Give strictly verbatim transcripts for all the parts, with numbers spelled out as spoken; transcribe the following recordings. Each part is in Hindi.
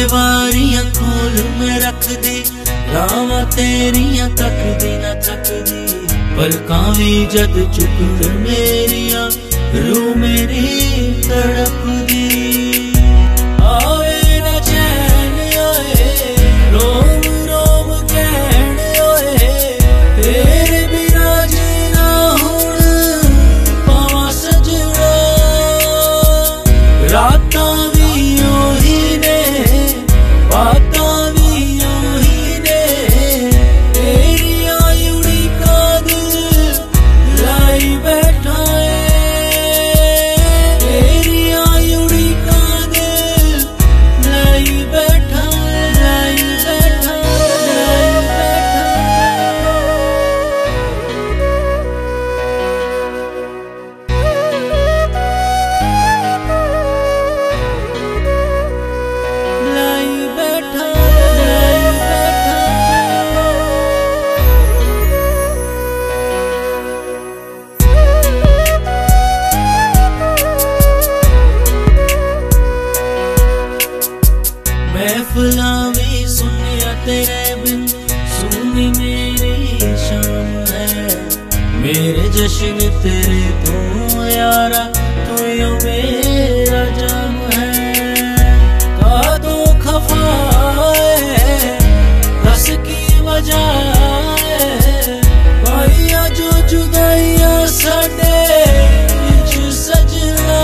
वारियां खोल में रख दी, रावां तेरियां तकदी ना थकदी। पलकां वी जद चुकण मेरियां, रूह मेरी तड़पदी। आवे ना चैन आए, रोम रोम कहण आए, तेरे बिना जीना हुण पावां सजना। रातां वी ओही ने, बातां वी ओही ने, तेरियां उड़ीकां दिल लाई बैठा है। तेरियां उड़ीकां दिल लाई बैठा है, लाई बैठा है, लाई बैठा लाई बैठा लाई बैठा। महफिलां वी सुनिया तेरे बिन, सुनी मेरी शाम है। मेरे जश्न तेरे तो यारा, तू यो मेरा जाम है। कादों खफा है, दस की वजह है, भाइया जो जुदाइयां साडे विच सजना।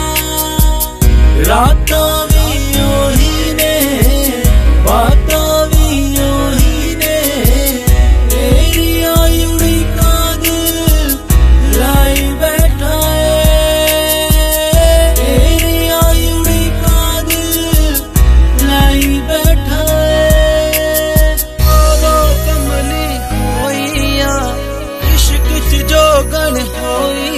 रातां वी ओही ने, बातां वी ओही ने, तेरियां उड़ीकां दिल लाई बैठा है। तेरियां उड़ीकां दिल लाई बैठा है। ओ कमली होइया, इश्क च जोगन होई